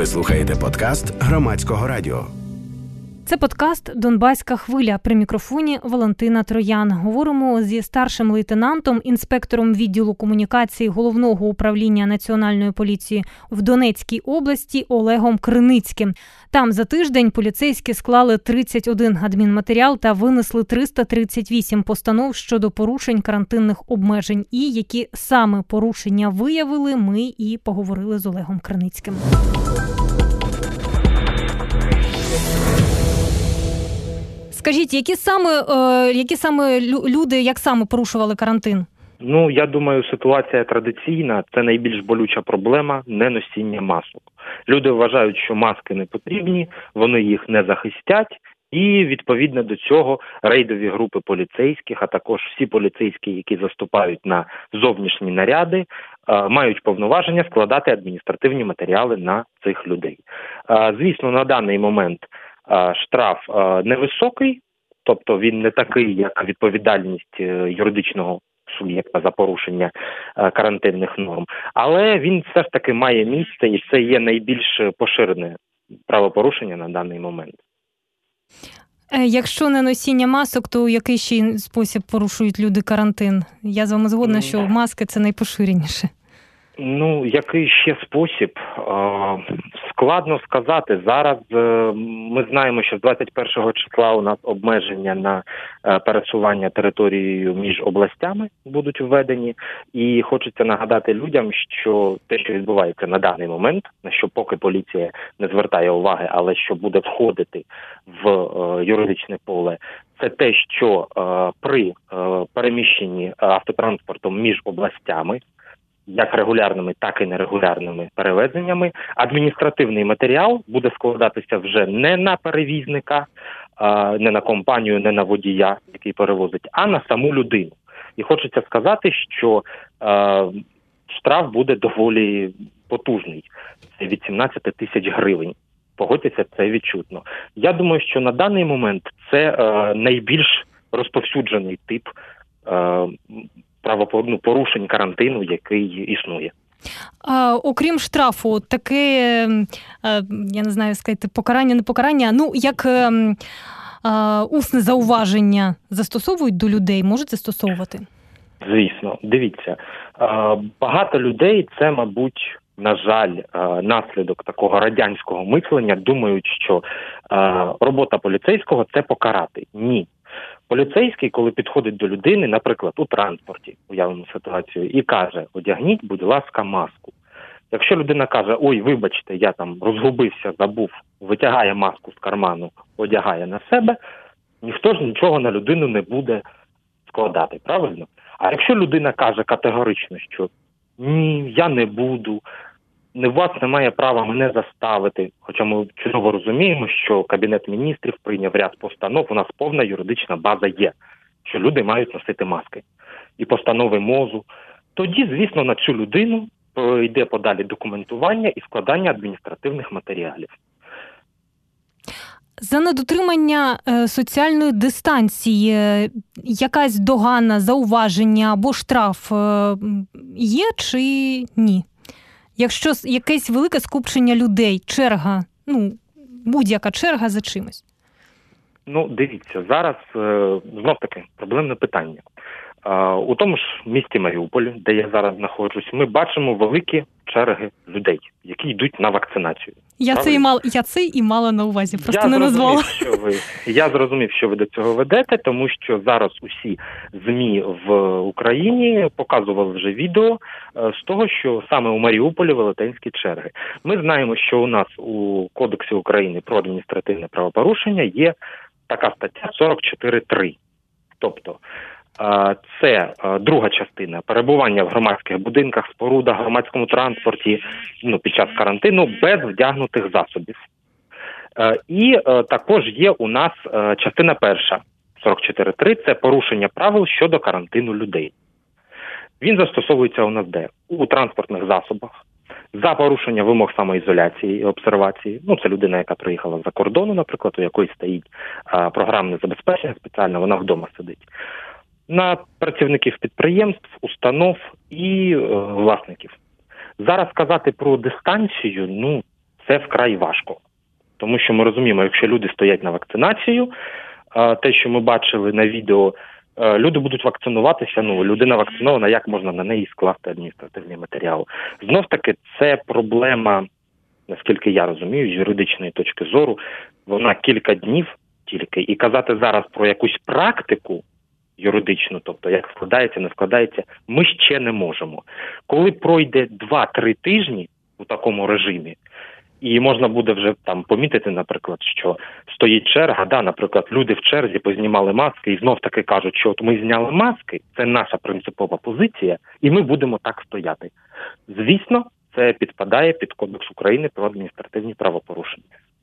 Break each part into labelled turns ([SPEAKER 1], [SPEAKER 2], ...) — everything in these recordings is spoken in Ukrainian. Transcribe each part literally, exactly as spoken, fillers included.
[SPEAKER 1] Ви слухаєте подкаст Громадського радіо.
[SPEAKER 2] Це подкаст «Донбаська хвиля». При мікрофоні Валентина Троян. Говоримо зі старшим лейтенантом, інспектором відділу комунікації Головного управління Національної поліції в Донецькій області Олегом Криницьким. Там за тиждень поліцейські склали тридцять один адмінматеріал та винесли триста тридцять вісім постанов щодо порушень карантинних обмежень. І які саме порушення виявили, ми і поговорили з Олегом Криницьким. Скажіть, які саме, е, які саме люди, як саме порушували карантин?
[SPEAKER 3] Ну, я думаю, ситуація традиційна. Це найбільш болюча проблема – неносіння масок. Люди вважають, що маски не потрібні, вони їх не захистять. І, відповідно до цього, рейдові групи поліцейських, а також всі поліцейські, які заступають на зовнішні наряди, мають повноваження складати адміністративні матеріали на цих людей. Звісно, на даний момент штраф невисокий, тобто він не такий, як відповідальність юридичного суб'єкта за порушення карантинних норм, але він все ж таки має місце, і це є найбільш поширене правопорушення на даний момент.
[SPEAKER 2] Якщо не носіння масок, то у який ще спосіб порушують люди карантин? Я з вами згодна, що маски – це найпоширеніше.
[SPEAKER 3] Ну, який ще спосіб? Складно сказати. Зараз ми знаємо, що з двадцять першого числа у нас обмеження на пересування територією між областями будуть введені. І хочеться нагадати людям, що те, що відбувається на даний момент, на що поки поліція не звертає уваги, але що буде входити в юридичне поле, це те, що при переміщенні автотранспортом між областями, як регулярними, так і нерегулярними перевезеннями, адміністративний матеріал буде складатися вже не на перевізника, не на компанію, не на водія, який перевозить, а на саму людину. І хочеться сказати, що е, штраф буде доволі потужний. Це від сімнадцять тисяч гривень. Погодьтеся, це відчутно. Я думаю, що на даний момент це е, найбільш розповсюджений тип е, правопорушень, порушень карантину, який існує.
[SPEAKER 2] А, окрім штрафу, таке, я не знаю, сказати, покарання, не покарання, ну, як е, е, усне зауваження застосовують до людей, можуть застосовувати? Звісно.
[SPEAKER 3] Дивіться, е, багато людей, це, мабуть, на жаль, е, наслідок такого радянського мислення, думають, що е, робота поліцейського – це покарати. Ні. Поліцейський, коли підходить до людини, наприклад, у транспорті, уявимо ситуацію, і каже: одягніть, будь ласка, маску. Якщо людина каже: ой, вибачте, я там розгубився, забув, витягає маску з карману, одягає на себе, ніхто ж нічого на людину не буде складати, правильно? А якщо людина каже категорично, що ні, я не буду, у вас немає права мене заставити, хоча ми чудово розуміємо, що Кабінет міністрів прийняв ряд постанов, у нас повна юридична база є, що люди мають носити маски. І постанови МОЗу. Тоді, звісно, на цю людину йде подалі документування і складання адміністративних матеріалів.
[SPEAKER 2] За недотримання е, соціальної дистанції е, якась догана, зауваження або штраф е, є чи ні? Якщо якесь велике скупчення людей, черга, ну, будь-яка черга за чимось.
[SPEAKER 3] Ну, дивіться, зараз, знов-таки, проблемне питання. У тому ж місті Маріуполі, де я зараз знаходжусь, ми бачимо великі черги людей, які йдуть на вакцинацію.
[SPEAKER 2] Я це, і мал, я це і мала на увазі, просто
[SPEAKER 3] я
[SPEAKER 2] не назвала.
[SPEAKER 3] Що ви, я зрозумів, що ви до цього ведете, тому що зараз усі ЗМІ в Україні показували вже відео з того, що саме у Маріуполі велетенські черги. Ми знаємо, що у нас у Кодексі України про адміністративне правопорушення є така стаття сорок чотири три. Тобто, це друга частина – перебування в громадських будинках, спорудах, громадському транспорті, ну, під час карантину без вдягнутих засобів. І також є у нас частина перша сорок чотири три – це порушення правил щодо карантину людей. Він застосовується у нас де? У транспортних засобах, за порушення вимог самоізоляції і обсервації. Ну, це людина, яка приїхала з-за кордону, наприклад, у якої стоїть програмне забезпечення спеціально, вона вдома сидить. На працівників підприємств, установ і е, власників. Зараз казати про дистанцію, ну, це вкрай важко. Тому що ми розуміємо, якщо люди стоять на вакцинацію, те, що ми бачили на відео, люди будуть вакцинуватися, ну, людина вакцинована, як можна на неї скласти адміністративний матеріал? Знов-таки, це проблема, наскільки я розумію, з юридичної точки зору, вона кілька днів тільки. І казати зараз про якусь практику юридичну, тобто як складається, не складається, ми ще не можемо. Коли пройде два-три тижні у такому режимі, і можна буде вже там помітити, наприклад, що стоїть черга, да, наприклад, люди в черзі познімали маски і знов-таки кажуть, що от ми зняли маски, це наша принципова позиція, і ми будемо так стояти. Звісно, це підпадає під Кодекс України про адміністративні правопорушення.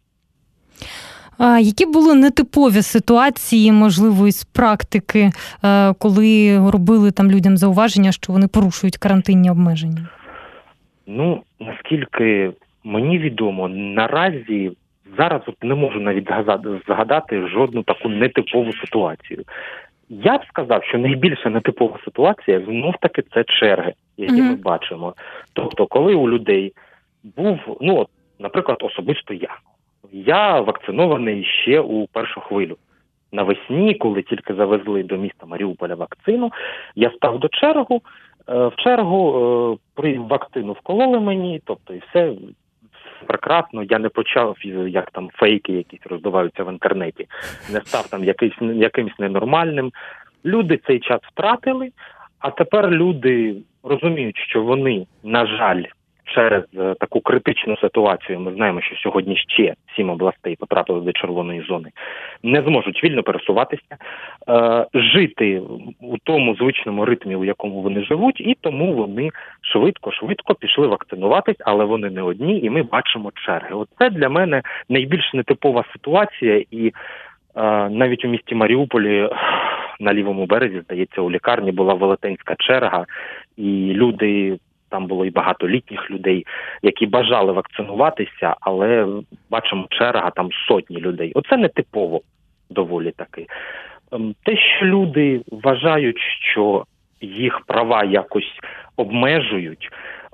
[SPEAKER 2] А які були нетипові ситуації, можливо, із практики, коли робили там людям зауваження, що вони порушують карантинні обмеження?
[SPEAKER 3] Ну, наскільки мені відомо, наразі зараз от не можу навіть згадати жодну таку нетипову ситуацію. Я б сказав, що найбільша нетипова ситуація знов-таки це черги, які mm-hmm. ми бачимо. Тобто, коли у людей був, ну, от, наприклад, особисто я. Я вакцинований ще у першу хвилю. Навесні, коли тільки завезли до міста Маріуполя вакцину, я став до чергу, в чергу при вакцину вкололи мені, тобто і все прекрасно, я не почав, як там фейки якісь роздаваються в інтернеті, не став там якийсь, якимсь ненормальним. Люди цей час втратили, а тепер люди розуміють, що вони, на жаль, через таку критичну ситуацію, ми знаємо, що сьогодні ще сім областей потрапили до червоної зони, не зможуть вільно пересуватися, е, жити у тому звичному ритмі, у якому вони живуть, і тому вони швидко-швидко пішли вакцинуватись, але вони не одні, і ми бачимо черги. Оце для мене найбільш нетипова ситуація, і е, навіть у місті Маріуполі на лівому березі, здається, у лікарні була велетенська черга, і люди... Там було і багато літніх людей, які бажали вакцинуватися, але бачимо черга, там сотні людей. Оце не типово доволі таки. Те, що люди вважають, що їх права якось обмежують,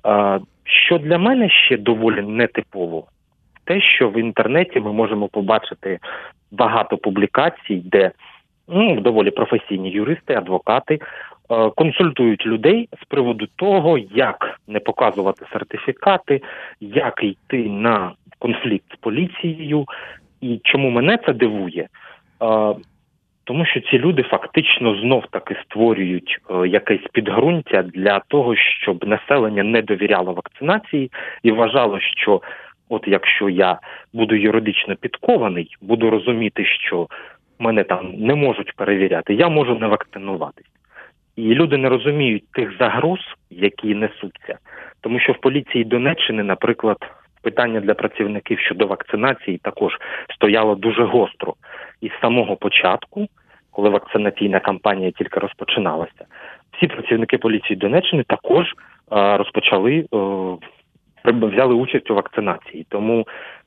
[SPEAKER 3] що для мене ще доволі нетипово, те, що в інтернеті ми можемо побачити багато публікацій, де ну, доволі професійні юристи, адвокати консультують людей з приводу того, як не показувати сертифікати, як йти на конфлікт з поліцією. І чому мене це дивує? Тому що ці люди фактично знов-таки створюють якесь підґрунтя для того, щоб населення не довіряло вакцинації і вважало, що от якщо я буду юридично підкований, буду розуміти, що мене там не можуть перевіряти, я можу не вакцинуватись. І люди не розуміють тих загроз, які несуться. Тому що в поліції Донеччини, наприклад, питання для працівників щодо вакцинації також стояло дуже гостро. І з самого початку, коли вакцинаційна кампанія тільки розпочиналася, всі працівники поліції Донеччини також е, розпочали, е, взяли участь у вакцинації. Тому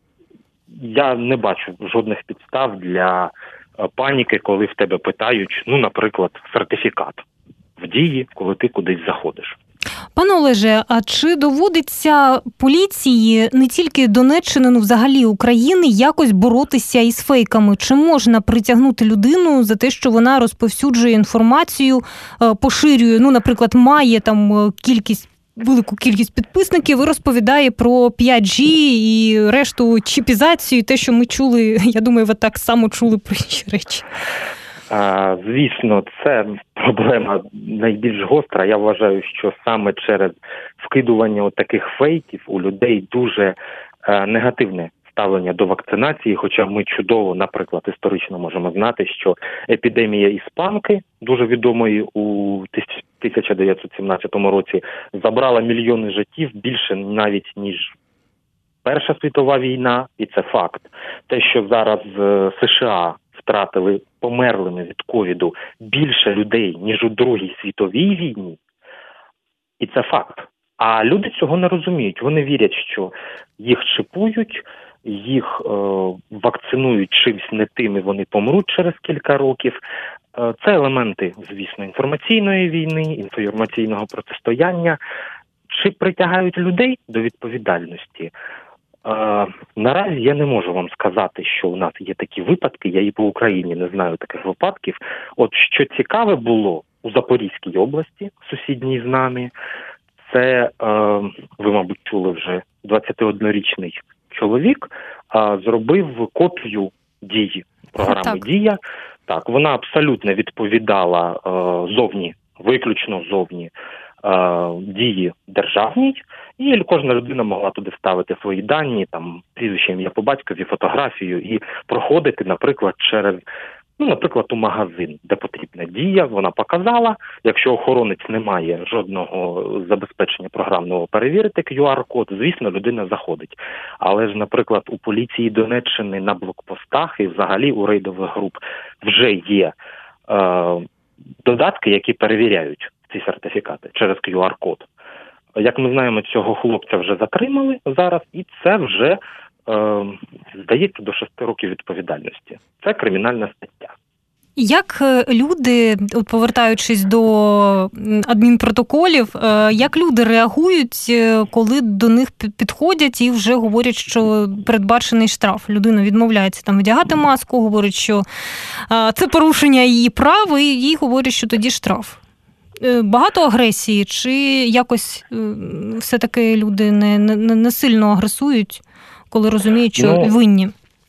[SPEAKER 3] я не бачу жодних підстав для е, паніки, коли в тебе питають, ну, наприклад, сертифікат в дії, коли ти кудись заходиш.
[SPEAKER 2] Пане Олеже, а чи доводиться поліції не тільки Донеччини, ну взагалі України якось боротися із фейками? Чи можна притягнути людину за те, що вона розповсюджує інформацію, поширює, ну, наприклад, має там кількість, велику кількість підписників і розповідає про п'ять джі і решту чіпізацію, те, що ми чули, я думаю, ви так само чули про інші речі.
[SPEAKER 3] А, звісно, це проблема найбільш гостра. Я вважаю, що саме через вкидування от таких фейків у людей дуже е, негативне ставлення до вакцинації, хоча ми чудово, наприклад, історично можемо знати, що епідемія іспанки, дуже відомої у тисяча дев'ятсот сімнадцятому році, забрала мільйони життів більше навіть, ніж Перша світова війна, і це факт. Те, що зараз е, США втратили померлими від ковіду більше людей, ніж у Другій світовій війні, і це факт. А люди цього не розуміють. Вони вірять, що їх чіпують, їх е, вакцинують чимсь не тим, і вони помруть через кілька років. Е, це елементи, звісно, інформаційної війни, інформаційного протистояння. Чи притягають людей до відповідальності? Е, Е, наразі я не можу вам сказати, що у нас є такі випадки, я і по Україні не знаю таких випадків. От що цікаве було у Запорізькій області, сусідній з нами, це, е, ви, мабуть, чули вже, двадцятиоднорічний чоловік е, зробив копію дії, програми
[SPEAKER 2] так.
[SPEAKER 3] «Дія». Так, вона абсолютно відповідала е, зовні, виключно зовні, е, дії державній, і кожна людина могла туди вставити свої дані, там, прізвище, ім'я по батькові, фотографію і проходити, наприклад, через, ну, наприклад, у магазин, де потрібна дія, вона показала, якщо охоронець не має жодного забезпечення програмного перевірити кью ар-код, звісно, людина заходить. Але ж, наприклад, у поліції Донеччини на блокпостах і взагалі у рейдових груп вже є е, додатки, які перевіряють ці сертифікати через кью ар-код. Як ми знаємо, цього хлопця вже затримали зараз, і це вже, е, здається, до шести років відповідальності. Це кримінальна стаття.
[SPEAKER 2] Як люди, от повертаючись до адмінпротоколів, як люди реагують, коли до них підходять і вже говорять, що передбачений штраф? Людина відмовляється там вдягати маску, говорить, що це порушення її прав, і їй говорять, що тоді штраф. Багато агресії, чи якось все-таки люди не, не, не сильно агресують, коли розуміють, що ну, винні?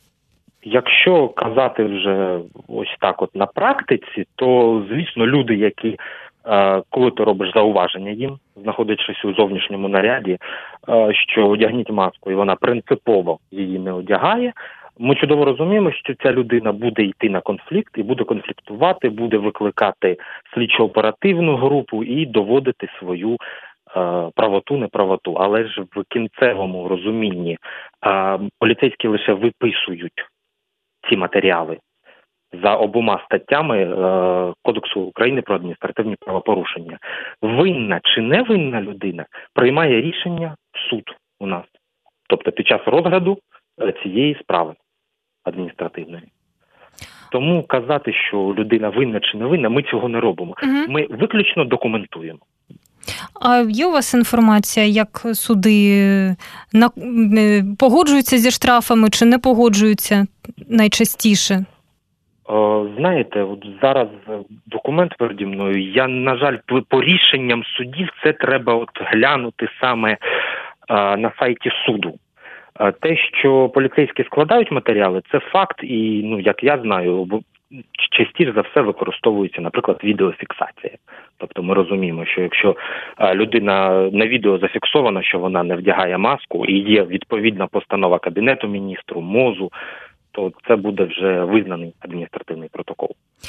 [SPEAKER 3] Якщо казати вже ось так от на практиці, то, звісно, люди, які, коли ти робиш зауваження їм, знаходячись у зовнішньому наряді, що одягніть маску, і вона принципово її не одягає, ми чудово розуміємо, що ця людина буде йти на конфлікт і буде конфліктувати, буде викликати слідчо-оперативну групу і доводити свою правоту, неправоту. Але ж в кінцевому розумінні поліцейські лише виписують ці матеріали за обома статтями е, Кодексу України про адміністративні правопорушення. Винна чи не винна людина приймає рішення суд у нас. Тобто під час розгляду цієї справи адміністративної. Тому казати, що людина винна чи не винна, ми цього не робимо. Угу. Ми виключно документуємо.
[SPEAKER 2] А є у вас інформація, як суди на... погоджуються зі штрафами чи не погоджуються найчастіше?
[SPEAKER 3] О, знаєте, от зараз документ переді мною, я, на жаль, по рішенням судів це треба от глянути саме а, на сайті суду. А, те, що поліцейські складають матеріали, це факт, і, ну, як я знаю, частіше за все використовується, наприклад, відеофіксація. Тобто ми розуміємо, що якщо людина на відео зафіксована, що вона не вдягає маску, і є відповідна постанова Кабінету міністру, МОЗу, то це буде вже визнаний адміністративний протокол.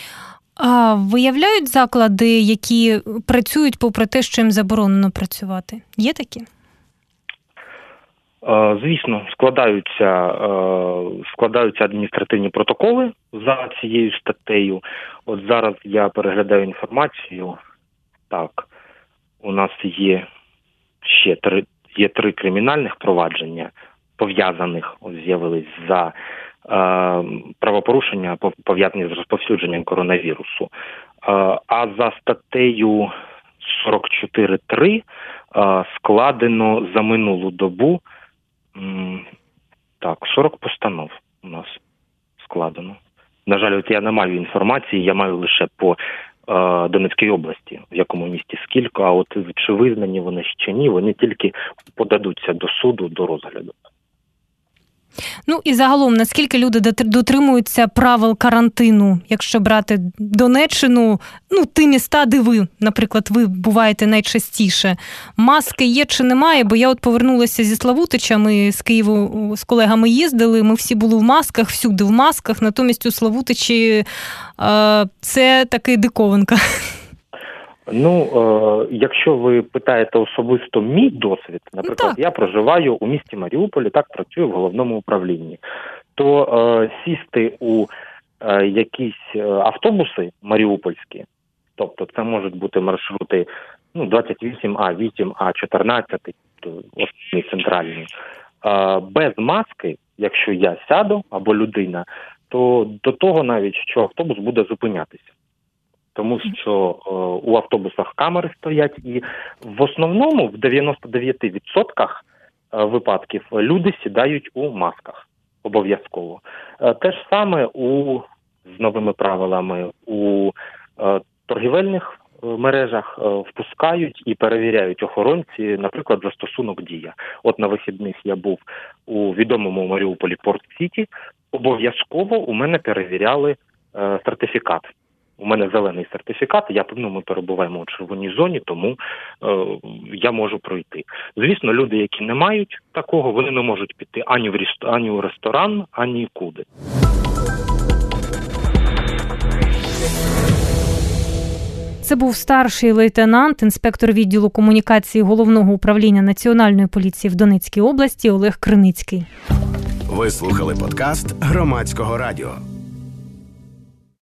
[SPEAKER 2] А виявляють заклади, які працюють попри те, що їм заборонено працювати? Є такі?
[SPEAKER 3] Звісно, складаються, складаються адміністративні протоколи за цією статтею. От зараз я переглядаю інформацію. Так, у нас є ще три, є три кримінальних провадження, пов'язаних, ось з'явились за е, правопорушення, пов'язані з розповсюдженням коронавірусу. Е, а за статтею сорок чотири три е, складено за минулу добу Так, сорок постанов у нас складено. На жаль, от я не маю інформації, я маю лише по е, Донецькій області, в якому місті скільки, а от чи визнані вони ще ні, вони тільки подадуться до суду, до розгляду.
[SPEAKER 2] Ну і загалом, наскільки люди дотримуються правил карантину, якщо брати Донеччину, ну ті міста, де ви, наприклад, ви буваєте найчастіше. Маски є чи немає? Бо я от повернулася зі Славутича, ми з Києву з колегами їздили, ми всі були в масках, всюди в масках, натомість у Славутичі е, це таки диковинка.
[SPEAKER 3] Ну, е, якщо ви питаєте особисто мій досвід, наприклад, я проживаю у місті Маріуполі, так працюю в головному управлінні, то е, сісти у е, якісь автобуси маріупольські, тобто це можуть бути маршрути ну, двадцять вісім А, вісім А, чотирнадцять, основні центральні, е, без маски, якщо я сяду або людина, то до того навіть, що автобус буде зупинятися. Тому що е, у автобусах камери стоять, і в основному в дев'яносто дев'ять відсотків випадків люди сідають у масках обов'язково. Те ж саме у, з новими правилами у торгівельних мережах впускають і перевіряють охоронці, наприклад, застосунок «Дія». От на вихідних я був у відомому Маріуполі Порт-Сіті, обов'язково у мене перевіряли е, сертифікат. У мене зелений сертифікат, я, ну, ми перебуваємо у червоній зоні, тому е, я можу пройти. Звісно, люди, які не мають такого, вони не можуть піти ані в ріст... ані у ресторан, ані куди.
[SPEAKER 2] Це був старший лейтенант, інспектор відділу комунікації Головного управління Національної поліції в Донецькій області Олег Криницький.
[SPEAKER 1] Ви слухали подкаст Громадського радіо.